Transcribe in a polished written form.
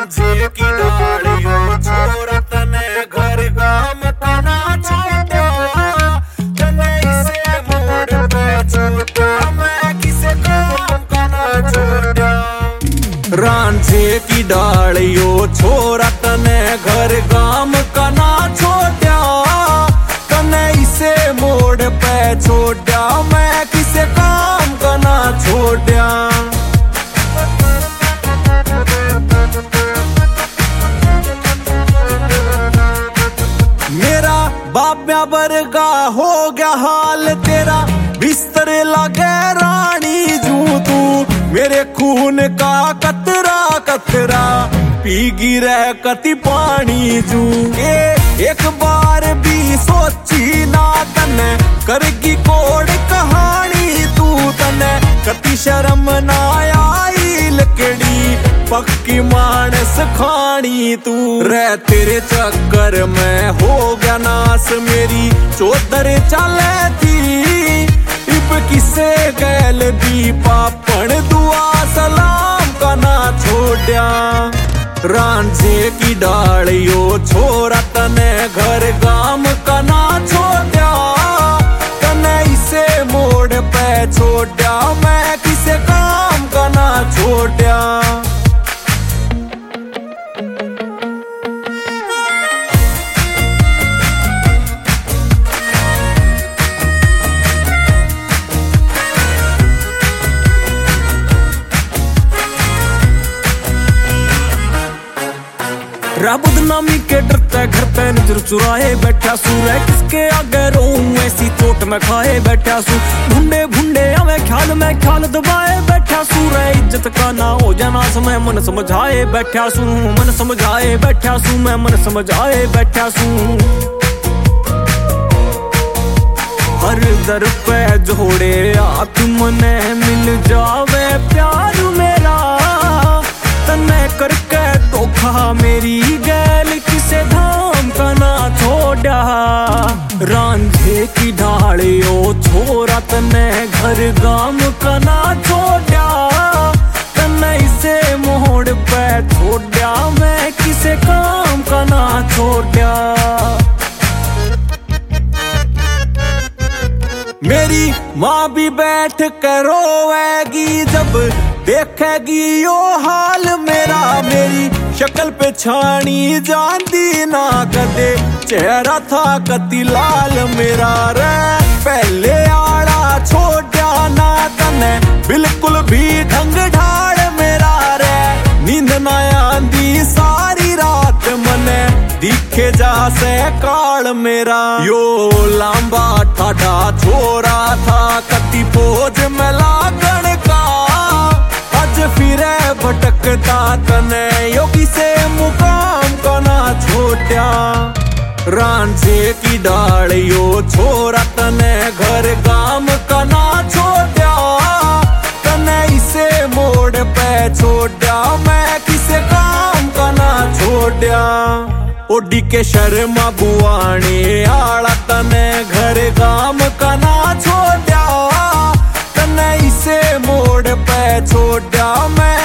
रांझे की डालियों छोरा तने घर गाम तना छोटा तने इसे मोड़ पे छोटा मैं किसे काम कना छोटा। रांझे की डालियों छोरा तने घर गाम कना छोटा तने इसे मोड़ पे छोटा मैं किसे काम कना छोटा। मेरा बाब्या वर्गा हो गया हाल तेरा बिस्तर लगे रानी जू तू मेरे खून का कतरा कतरा पीगी रह कति पानी जू के एक बार भी सोची ना तने करगी कोड कहानी तू तने कति शर्म ना आई लकड़ी पक्की मानस खानी तू रह तेरे चक्कर में हो गया नास मेरी चौधर चले थी इब किसे गैल दी पापण दुआ सलाम का ना छोड़ा। रांझे की डालियों छोरा तने घर गाम का ना छोड़ा तने इसे मोड़ पे छोड़ा मैं किसे काम का ना छोड़ा। बदनामी के डरते घर पे नजर चुराए बैठा सू रे किसके आगे रोऊं ऐसी चोट में खाए बैठा सू भुंडे भुंडे आवे ख्याल में ख्याल दबाए बैठा सू रे इज्जत का ना हो जाना समय मन समझाए बैठा सू मन समझाए बैठा सू मैं मन समझाए बैठा सू। हर दर पे जोड़े हाथ मने मिल जावे प्यार मेरा तने करके धोखा मेरी गैल किसे धाम का ना छोड़ा। रांझे की डालियों छोरा तने घर गाम का ना छोड़ा तने इसे मोड़ पे छोड़ा मैं किसे काम का ना छोड़ा। मेरी माँ भी बैठ कर रोएगी जब देखेगी यो हाल मेरा मेरी शक्ल पे छानी जानती ना कदे चेहरा था कति लाल मेरा रे पहले आड़ा छोड़ा ना तने बिल्कुल भी ढंग ढाड़ मेरा रे नींद ना आंदी सारी रात मने दिखे जा से काल मेरा यो लंबा ठाडा छोरा था कति पोज में लागण का आज फिरे भटकता तने यो किसे मुकाम का ना छोटा। रांझे की डालियों छोरा तने घर गाम का ना छोड़ा तने इसे मोड़ पे छोड़ा मैं किसे काम का ना छोड़ा। ओडी के शर्मा बुआने आला तने घर गाम का ना छोड़ा तने इसे मोड़ पे छोड़ा मैं